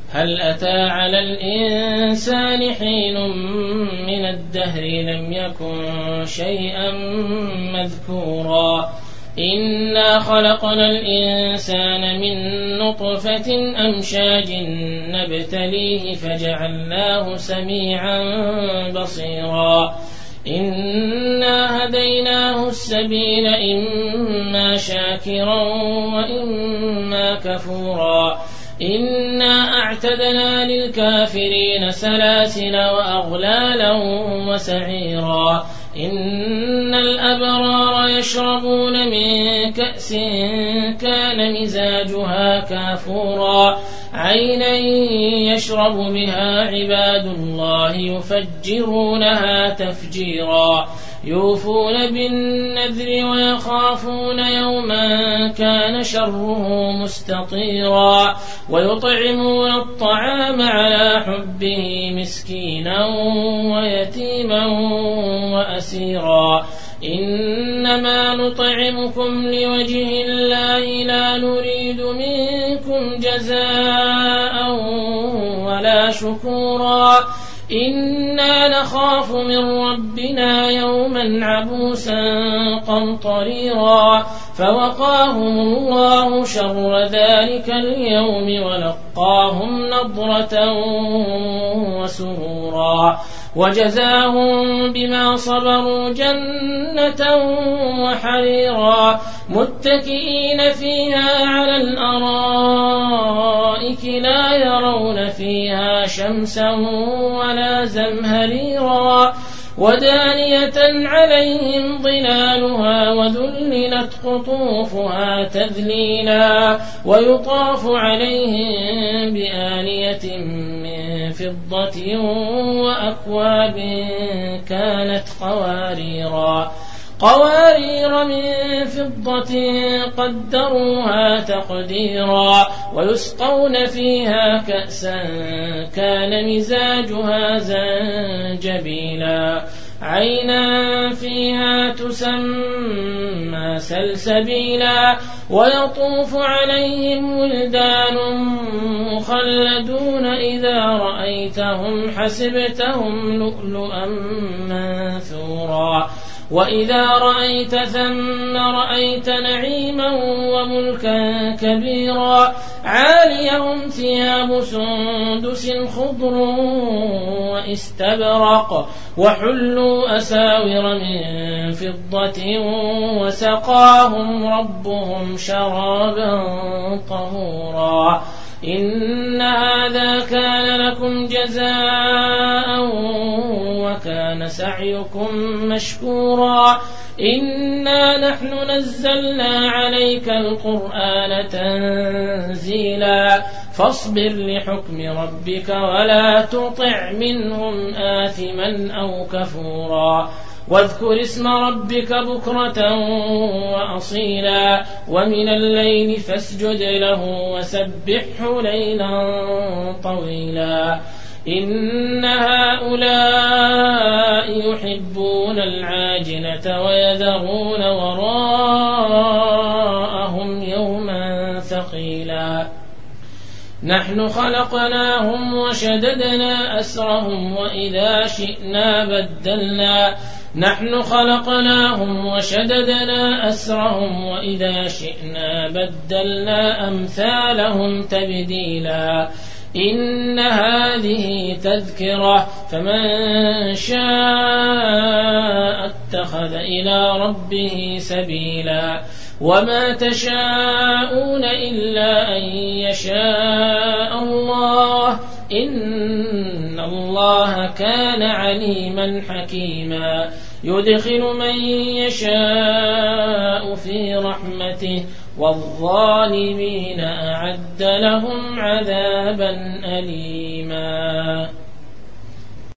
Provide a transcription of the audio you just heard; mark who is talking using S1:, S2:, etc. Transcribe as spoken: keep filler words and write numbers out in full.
S1: هل أتى على الإنسان حين من الدهر لم يكن شيئا مذكورا إنا خلقنا الإنسان من نطفة أمشاج نبتليه فجعلناه سميعا بصيرا إنا هديناه السبيل إما شاكرا وإما كفورا إنا أعتدنا للكافرين سلاسل وأغلالا وسعيرا إن الأبرار يشربون من كأس كان مزاجها كافورا عينا يشرب بها عباد الله يفجرونها تفجيرا يوفون بالنذر ويخافون يوما كان شره مستطيرا ويطعمون الطعام على حبه مسكينا ويتيما وأسيرا إنما نطعمكم لوجه الله لا نريد منكم جزاء ولا شكورا إنا نخاف من ربنا يوما عبوسا قمطريرا فوقاهم الله شر ذلك اليوم ولقاهم نضرة وسرورا وجزاهم بما صبروا جنة وحريرا متكئين فيها على الأرائك لا يرون فيها شمسا ولا زمهريرا ودانية عليهم ظلالها وذللت قطوفها تذليلا ويطاف عليهم بآنية من فضة وأكواب كانت قواريرا قوارير من فضة قدروها تقديرا ويسقون فيها كأسا كان مزاجها زنجبيلا عينا فيها تسمى سلسبيلا ويطوف عليهم ولدان مخلدون إذا رأيتهم حسبتهم لؤلؤا منثورا وإذا رأيت ثم رأيت نعيما وملكا كبيرا عاليهم ثياب سندس خضر واستبرق وحلوا أساور من فضة وسقاهم ربهم شرابا طهورا إن هذا كان لكم جزاء وكان سعيكم مشكورا إنا نحن نزلنا عليك القرآن تنزيلا فاصبر لحكم ربك ولا تطع منهم آثما أو كفورا واذكر اسم ربك بكرة وأصيلا ومن الليل فاسجد له وسبحه ليلا طويلا إن هؤلاء يحبون العاجلة ويذرون وراءهم يوما ثقيلا نحن خلقناهم وشددنا أسرهم وإذا شئنا بدلنا نحن خلقناهم وشددنا أسرهم وإذا شئنا بدلنا أمثالهم تبديلا إن هذه تذكرة فمن شاء اتخذ إلى ربه سبيلا وما تشاءون إلا أن يشاء الله إن الله كان عليما حكيما يدخل من يشاء في رحمته والظالمين أعد لهم عذابا أليما.